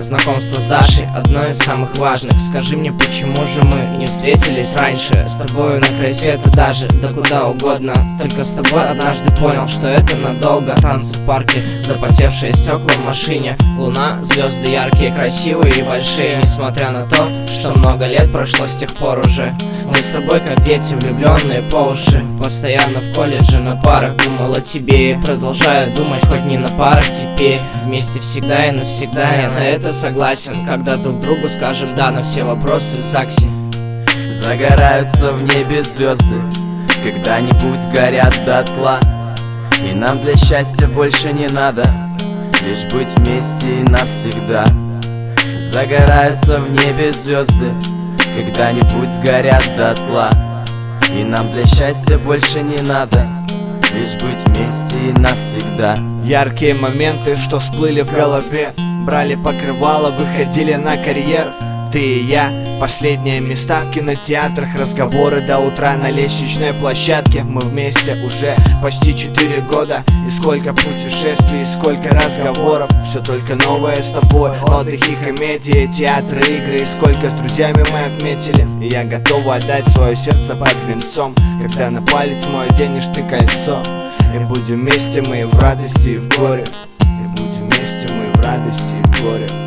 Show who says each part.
Speaker 1: знакомство с Дашей одно из самых важных. Скажи мне, почему же мы не встретились раньше? С тобою на край света даже, да куда угодно. Только с тобой однажды понял, что это надолго. Танцы в парке, запотевшие стекла в машине, луна, звезды яркие, красивые и большие. Несмотря на то, что много лет прошло с тех пор уже, мы с тобой как дети, влюбленные по уши. Постоянно в колледже на парах думал о тебе и продолжаю думать, хоть не на парах теперь. Вместе всегда и навсегда, я на это согласен. Когда друг другу скажем да на все вопросы в ЗАГСе.
Speaker 2: Загораются в небе звезды, когда-нибудь сгорят дотла. И нам для счастья больше не надо, лишь быть вместе и навсегда. Загораются в небе звезды, когда-нибудь сгорят дотла. И нам для счастья больше не надо, лишь быть вместе и навсегда.
Speaker 3: Яркие моменты, что всплыли в голове, брали покрывало, выходили на карьер. Ты и я, последние места в кинотеатрах, разговоры до утра на лестничной площадке. Мы вместе уже почти 4 года, и сколько путешествий, и сколько разговоров. Все только новое с тобой, отдых и комедии, театры, игры, и сколько с друзьями мы отметили. И я готова отдать свое сердце под венцом, когда на палец мой оденешь ты кольцо. И будем вместе мы и в радости, и в горе. И будем вместе мы и в радости, и в горе.